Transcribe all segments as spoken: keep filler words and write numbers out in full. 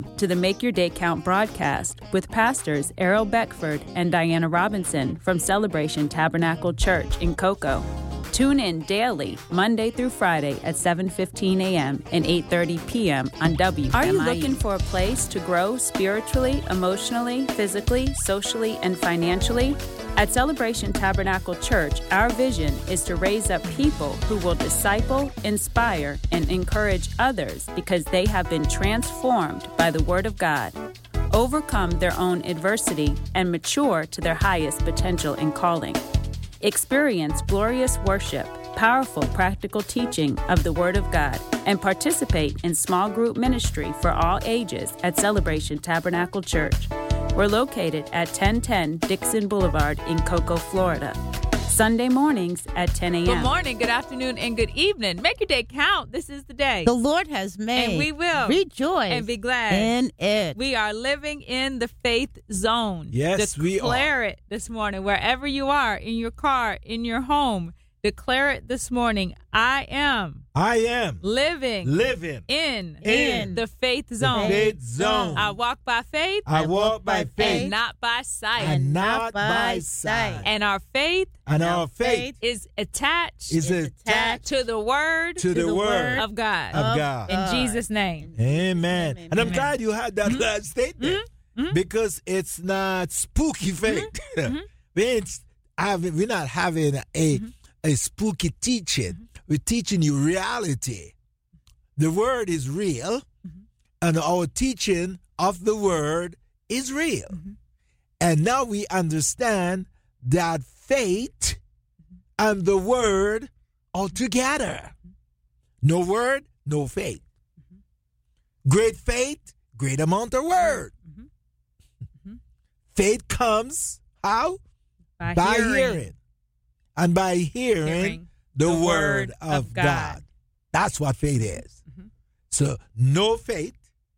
to the Make Your Day Count broadcast with pastors Errol Beckford and Diana Robinson from Celebration Tabernacle Church in Cocoa. Tune in daily, Monday through Friday at seven fifteen a.m. and eight thirty p.m. on W M I E. Are you looking for a place to grow spiritually, emotionally, physically, socially, and financially? At Celebration Tabernacle Church, our vision is to raise up people who will disciple, inspire, and encourage others because they have been transformed by the Word of God, overcome their own adversity, and mature to their highest potential and calling. Experience glorious worship, powerful practical teaching of the Word of God, and participate in small group ministry for all ages at Celebration Tabernacle Church. We're located at ten ten Dixon Boulevard in Cocoa, Florida. Sunday mornings at ten a.m. Good morning, good afternoon, and good evening. Make your day count. This is the day the Lord has made. And we will rejoice and be glad in it. We are living in the faith zone. Yes, we are. Declare it this morning, wherever you are, in your car, in your home. Declare it this morning. I am. I am living. Living in. In the faith zone. The faith zone. I walk by faith. I walk by faith. And not by sight. And not by sight. And our faith. And our faith is attached. Is attached to the word. To the word of God. Of God. In Jesus' name. Amen. Amen. And I'm Amen. glad you had that Mm-hmm. last statement Mm-hmm. because it's not spooky faith. Mm-hmm. we ain't having, we're not having a. Mm-hmm. a spooky teaching. Mm-hmm. We're teaching you reality. The word is real, mm-hmm. and our teaching of the word is real. Mm-hmm. And now we understand that faith mm-hmm. and the word are together. Mm-hmm. No word, no faith. Mm-hmm. Great faith, great amount of word. Mm-hmm. Mm-hmm. Faith comes, how? By, By hearing. hearing. And by hearing, hearing the, the word, word of, of God. God. That's what faith is. Mm-hmm. So no faith,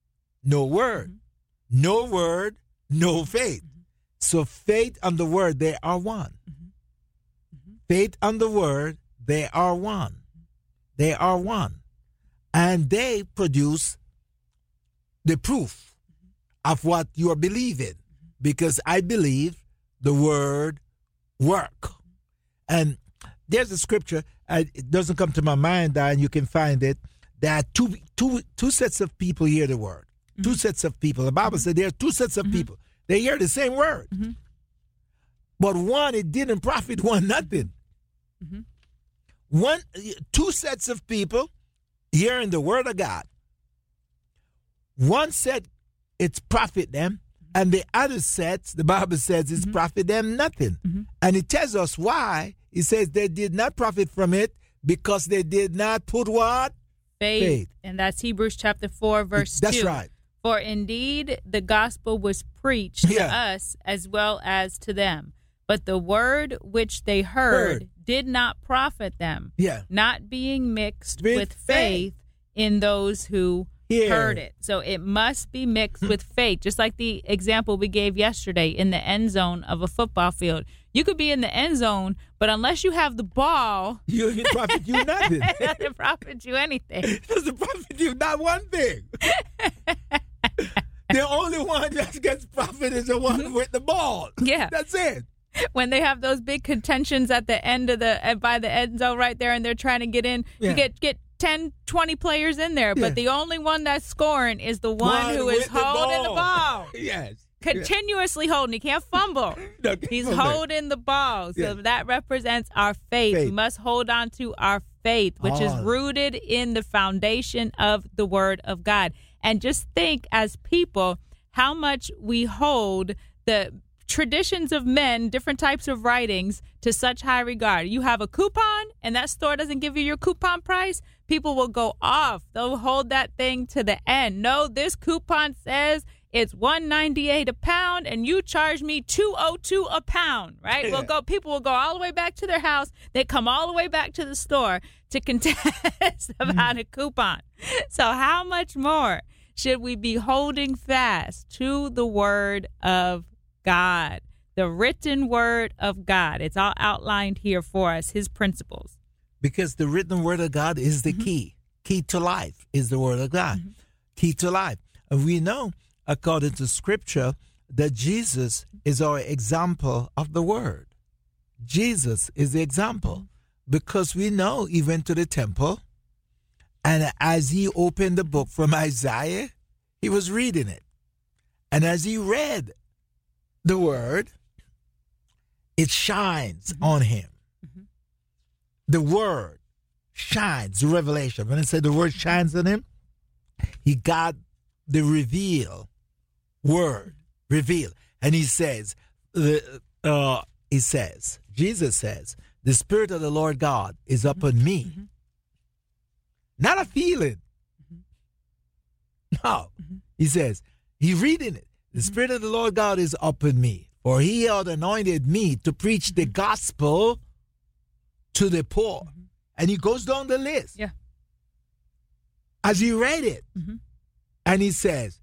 no word. Mm-hmm. No word, no faith. Mm-hmm. So faith and the word, they are one. Mm-hmm. Mm-hmm. Faith and the word, they are one. They are one. And they produce the proof mm-hmm. of what you are believing. Because I believe the word work. And there's a scripture, uh, it doesn't come to my mind, and you can find it. There are two, two, two sets of people hear the word. Mm-hmm. Two sets of people. The Bible mm-hmm. said there are two sets of mm-hmm. people. They hear the same word. Mm-hmm. But one, it didn't profit one nothing. Mm-hmm. One, two sets of people hearing the word of God. One set, it's profit them. And the other sets, the Bible says, it's mm-hmm. profit them nothing. Mm-hmm. And it tells us why. It says they did not profit from it because they did not put what? Faith. Faith. And that's Hebrews chapter four, verse that's two. That's right. For indeed the gospel was preached yeah. to us as well as to them. But the word which they heard, heard. did not profit them, yeah. not being mixed with, with faith. faith in those who Here. heard it. So it must be mixed with faith, just like the example we gave yesterday in the end zone of a football field. You could be in the end zone, but unless you have the ball, you it profit you nothing. It doesn't profit you anything. It doesn't profit you not one thing. The only one that gets profit is the one with the ball. Yeah, that's it. When they have those big contentions at the end of the uh, by the end zone right there, and they're trying to get in, yeah. you get get. ten, twenty players in there, yeah. but the only one that's scoring is the one, one who is holding the ball. The ball. Yes. Continuously yeah. holding. He can't fumble. no, He's fumble. holding the ball. So yeah. that represents our faith. faith. We must hold on to our faith, which oh. is rooted in the foundation of the Word of God. And just think as people how much we hold the traditions of men, different types of writings, to such high regard. You have a coupon and that store doesn't give you your coupon price, people will go off. They'll hold that thing to the end. No, this coupon says it's one ninety-eight a pound and you charge me two oh two a pound, right? Yeah. We'll go, people will go all the way back to their house. They come all the way back to the store to contest about a coupon. So how much more should we be holding fast to the word of God, the written word of God? It's all outlined here for us, his principles. Because the written word of God is the mm-hmm. key. Key to life is the word of God. Mm-hmm. Key to life. And we know, according to Scripture, that Jesus is our example of the Word. Jesus is the example, because we know he went to the temple, and as he opened the book from Isaiah, he was reading it. And as he read the Word, it shines mm-hmm. on him. Mm-hmm. The Word shines, the revelation. When I say the Word shines on him, he got the reveal word, reveal. And he says, uh, he says, Jesus says, the Spirit of the Lord God is upon mm-hmm. me. Mm-hmm. Not a feeling. Mm-hmm. No. Mm-hmm. He says, he's reading it. The mm-hmm. Spirit of the Lord God is upon me, for he hath anointed me to preach mm-hmm. the gospel to the poor. Mm-hmm. And he goes down the list. Yeah. As he read it. Mm-hmm. And he says,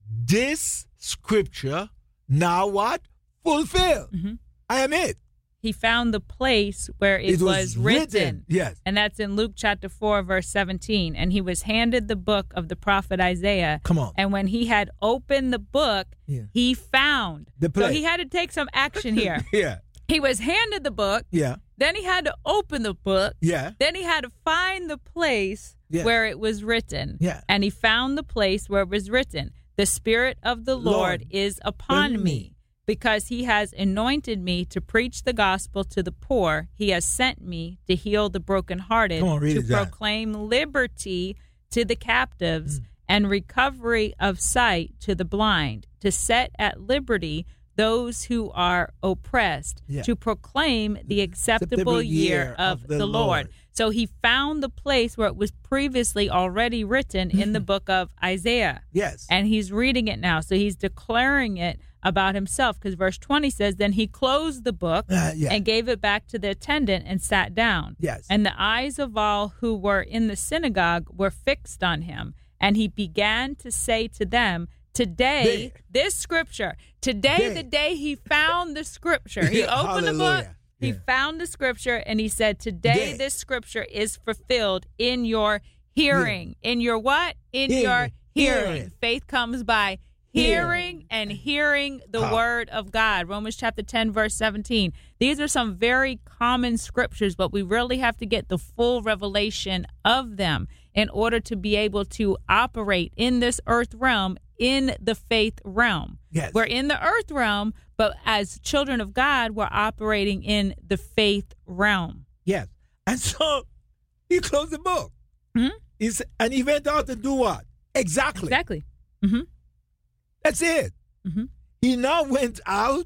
this scripture now what? Fulfill. Mm-hmm. I am it. He found the place where it, it was, was written. written. Yes. And that's in Luke chapter four, verse seventeen. And he was handed the book of the prophet Isaiah. Come on. And when he had opened the book, yeah. he found. The place. So he had to take some action here. yeah. He was handed the book. Yeah. Then he had to open the book. Yeah. Then he had to find the place yeah. where it was written. Yeah. And he found the place where it was written. The Spirit of the Lord, Lord is upon me. me, because he has anointed me to preach the gospel to the poor. He has sent me to heal the brokenhearted, on, to it, proclaim John. liberty to the captives mm. and recovery of sight to the blind, to set at liberty those who are oppressed, yeah. to proclaim the acceptable, acceptable year, year of, of the, the Lord. Lord. So he found the place where it was previously already written in the book of Isaiah. Yes. And he's reading it now. So he's declaring it about himself, because verse twenty says, then he closed the book uh, yeah. and gave it back to the attendant and sat down. Yes. And the eyes of all who were in the synagogue were fixed on him. And he began to say to them, today, there. this scripture, today, there. the day he found the scripture, he yeah, opened the book, he yeah. found the scripture, and he said, today there. this scripture is fulfilled in your hearing. Yeah. In your what? In hearing. your hearing. hearing. Faith comes by hearing and hearing the oh. word of God. Romans chapter ten, verse seventeen. These are some very common scriptures, but we really have to get the full revelation of them in order to be able to operate in this earth realm, in the faith realm. Yes. We're in the earth realm, but as children of God, we're operating in the faith realm. Yes. And so he closed the book. Mm-hmm. He's, and he went out to do what? Exactly. Exactly. Mm-hmm. That's it. Mm-hmm. He now went out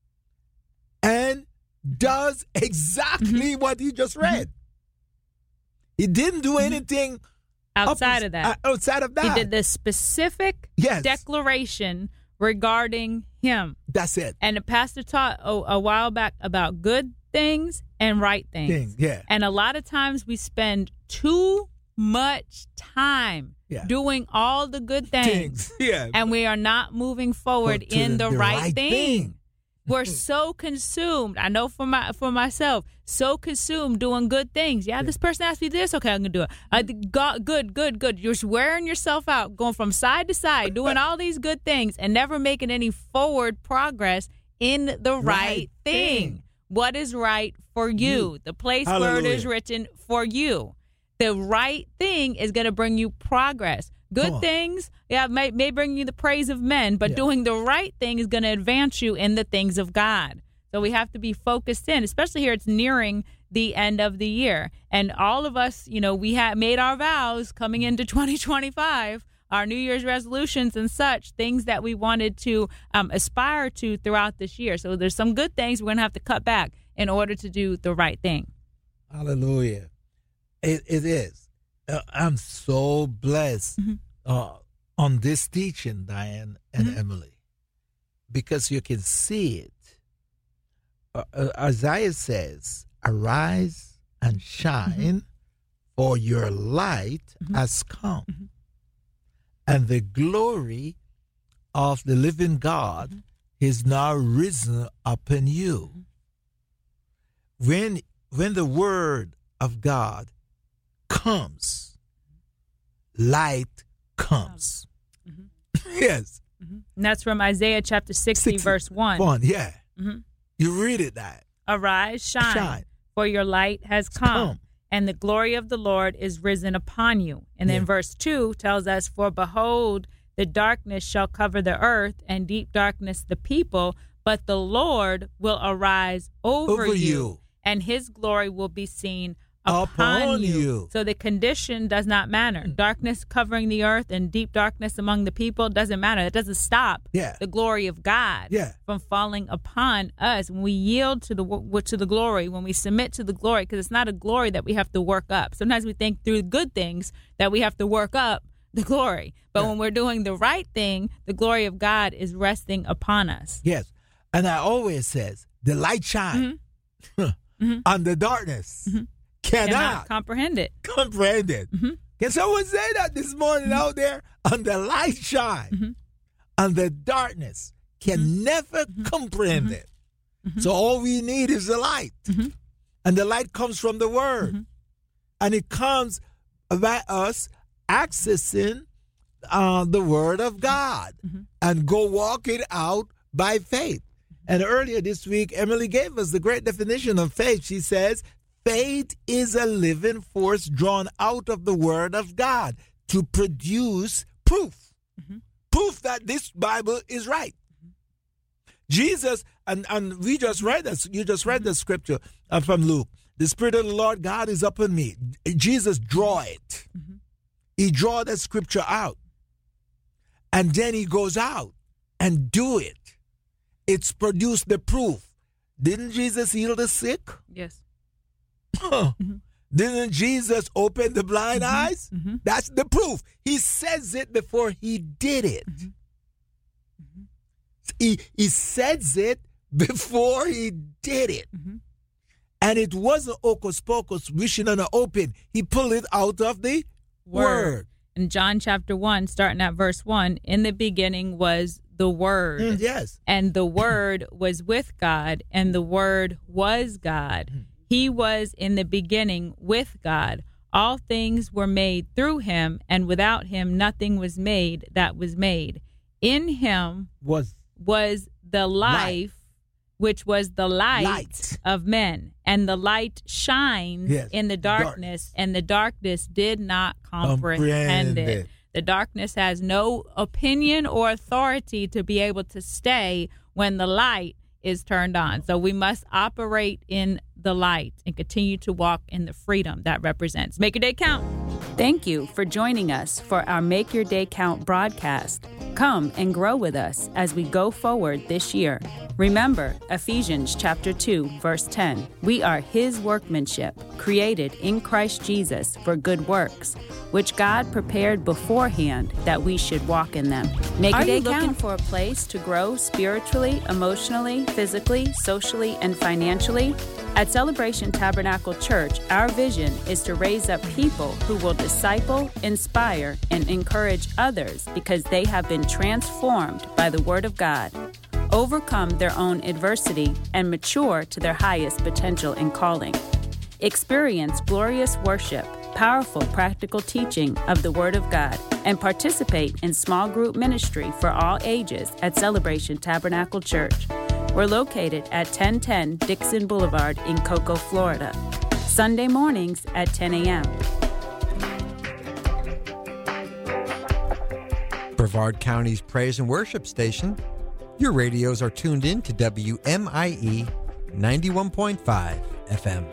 and does exactly mm-hmm. what he just read. Mm-hmm. He didn't do anything outside up, of that. Uh, outside of that. He did the specific yes. declaration regarding him. That's it. And the pastor taught a, a while back about good things and right things. Thing, yeah. And a lot of times we spend too much time yeah. doing all the good things, things. Yeah. and we are not moving forward in the, the, the right, right thing. thing. We're so consumed. I know for my for myself, so consumed doing good things. Yeah, yeah. This person asked me this. Okay, I'm gonna do it. Uh, God, good, good, good. You're wearing yourself out, going from side to side, doing all these good things, and never making any forward progress in the right, right thing. thing. What is right for you? you. The place Hallelujah. Where it is written for you. The right thing is going to bring you progress. Good things, yeah, may, may bring you the praise of men, but yeah. doing the right thing is going to advance you in the things of God. So we have to be focused in, especially here. It's nearing the end of the year. And all of us, you know, we have made our vows coming into twenty twenty-five, our New Year's resolutions and such, things that we wanted to um, aspire to throughout this year. So there's some good things we're going to have to cut back in order to do the right thing. Hallelujah. It, it is. Uh, I'm so blessed mm-hmm. uh, on this teaching, Diane and mm-hmm. Emily, because you can see it. Uh, uh, Isaiah says, arise and shine, mm-hmm. for your light mm-hmm. has come, mm-hmm. and the glory of the living God mm-hmm. is now risen upon you. Mm-hmm. When, when the word of God comes, light comes. Mm-hmm. Yes. Mm-hmm. And that's from Isaiah chapter sixty, sixty verse one. One, yeah. Mm-hmm. You read it that. Arise, shine, shine, for your light has come, come, and the glory of the Lord is risen upon you. And then yeah. verse two tells us, for behold, the darkness shall cover the earth, and deep darkness the people, but the Lord will arise over, over you, you, and his glory will be seen upon, upon you. you. So the condition does not matter. Mm. Darkness covering the earth and deep darkness among the people doesn't matter. It doesn't stop yeah. the glory of God yeah. from falling upon us. When we yield to the to the glory, when we submit to the glory, because it's not a glory that we have to work up. Sometimes we think through good things that we have to work up the glory. But yeah. when we're doing the right thing, the glory of God is resting upon us. Yes. And I always says, the light shine mm-hmm. mm-hmm. on the darkness. Mm-hmm. Cannot, cannot comprehend it. Comprehend it. Mm-hmm. Can someone say that this morning mm-hmm. out there? On the light shine, mm-hmm. on the darkness can mm-hmm. never mm-hmm. comprehend mm-hmm. it. Mm-hmm. So all we need is the light. Mm-hmm. And the light comes from the word. Mm-hmm. And it comes by us accessing uh, the word of God mm-hmm. and go walk it out by faith. Mm-hmm. And earlier this week, Emily gave us the great definition of faith. She says, faith is a living force drawn out of the word of God to produce proof. Mm-hmm. Proof that this Bible is right. Mm-hmm. Jesus, and, and we just read this, you just read mm-hmm. the scripture uh, from Luke. The Spirit of the Lord God is upon me. Jesus draw it. Mm-hmm. He draw that scripture out. And then he goes out and do it. It's produced the proof. Didn't Jesus heal the sick? Yes. Huh. Mm-hmm. Didn't Jesus open the blind mm-hmm. eyes? Mm-hmm. That's the proof. He says it before he did it. Mm-hmm. Mm-hmm. He, he says it before he did it. Mm-hmm. And it wasn't hocus pocus, wishing on an open. He pulled it out of the word. word. In John chapter one, starting at verse one, in the beginning was the Word. Mm, yes. And the Word was with God, and the Word was God. Mm. He was in the beginning with God. All things were made through him, and without him nothing was made that was made. In him was, was the life, life, which was the light, light of men. And the light shines yes. in the darkness, darkness, and the darkness did not comprehend, comprehend it. it. The darkness has no opinion or authority to be able to stay when the light is turned on. So we must operate in the light and continue to walk in the freedom that represents. Make your day count. Thank you for joining us for our Make Your Day Count broadcast. Come and grow with us as we go forward this year. Remember Ephesians chapter two, verse ten. We are his workmanship, created in Christ Jesus for good works, which God prepared beforehand that we should walk in them. Make Are you looking count. for a place to grow spiritually, emotionally, physically, socially, and financially? At Celebration Tabernacle Church, our vision is to raise up people who will disciple, inspire, and encourage others because they have been transformed by the Word of God, overcome their own adversity, and mature to their highest potential and calling. Experience glorious worship, powerful practical teaching of the Word of God, and participate in small group ministry for all ages at Celebration Tabernacle Church. We're located at ten ten Dixon Boulevard in Cocoa, Florida. Sunday mornings at ten a.m. Brevard County's praise and worship station. Your radios are tuned in to W M I E ninety-one point five F M.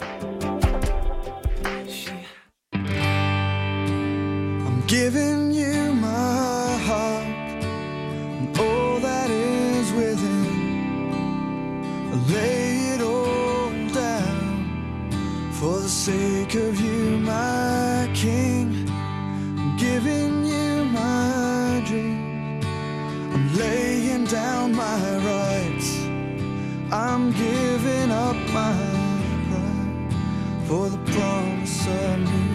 I'm giving you my heart and all that is within. I lay it all down for the sake of you, my King. I'm giving you my dreams. I'm laying down my rights. I'm giving up my pride for the promise of new.